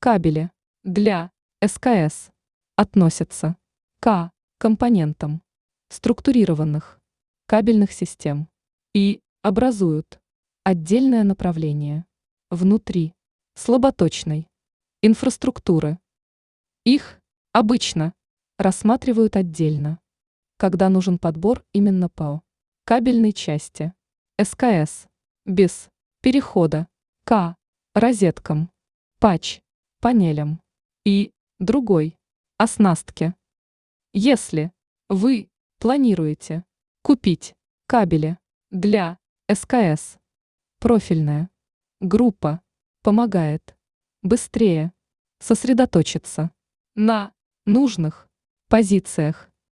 Кабели для СКС относятся к компонентам структурированных кабельных систем и образуют отдельное направление внутри слаботочной инфраструктуры. Их обычно рассматривают отдельно, когда нужен подбор именно по кабельной части СКС без перехода к розеткам, патч-панелям и другой оснастке. Если вы планируете купить кабели для СКС, профильная группа помогает быстрее сосредоточиться на нужных позициях